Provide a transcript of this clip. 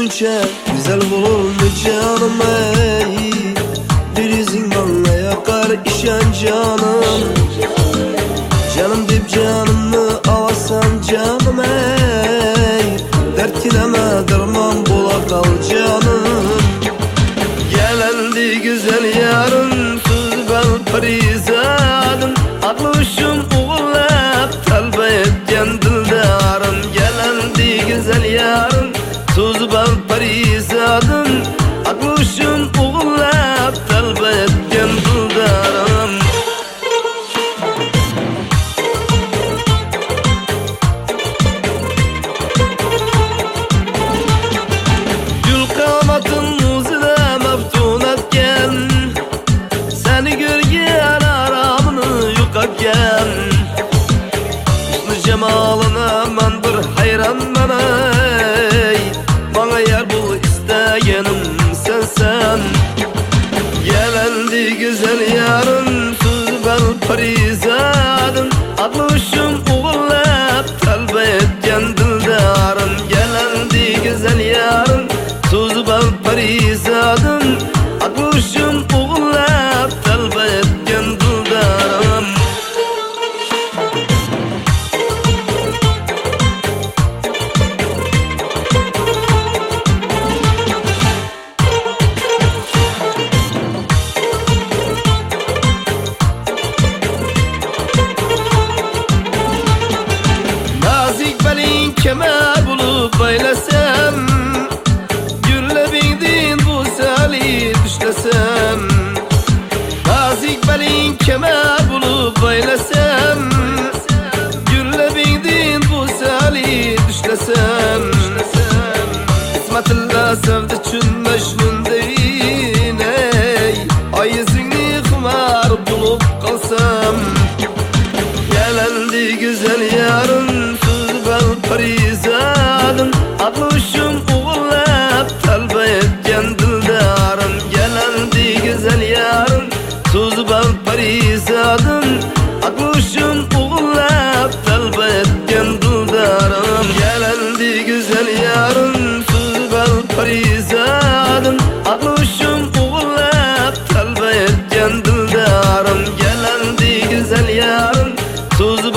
görünce güzel olur mu canım ey? Bir yüzün bana yakar işen canım. Canım deyip canımı alasan canım ey. Dertine derman bula kal canım. Gelendi güzel yarın söz ben parizadım. Aklışım uğurlap talbe etken dildarım. Gelendi güzel yarın söz ben parizadım. Aklışım uğurlap talbe etken dildarım. Gül kamatın muzine meftun etken, seni görgen aramını yukatken. Hüsnü cemalına men bir hayran ey. Bana yer bul isteyenim sensen. Gelendi güzel yarın söz ben parizadım. Aklışım uğurlap talbe etken dildarım. Gelendi güzel yarın söz ben parizadım. Aklışım uğurlap talbe etken dildarım. Nazik belin kemer bulup baylasam, gürle bindin bu sali düşlesem. Nazik belin kemer bulup baylasam, gürle bindin bu sali düşlesem. İsmetilla sevdi çün mecnun deyin ey. Ay yüzünü hımar bulup kalsam. Gelendi güzel yarın söz ben parizadım. Aklışım uğurlap talbe etken dildarım. Gelendi güzel yarın söz ben parizadım. Aklışım uğurlap talbe etken dildarım. Gelendi güzel yarın söz ben parizadım. Aklışım uğurlap talbe etken dildarım. Gelendi güzel yarın söz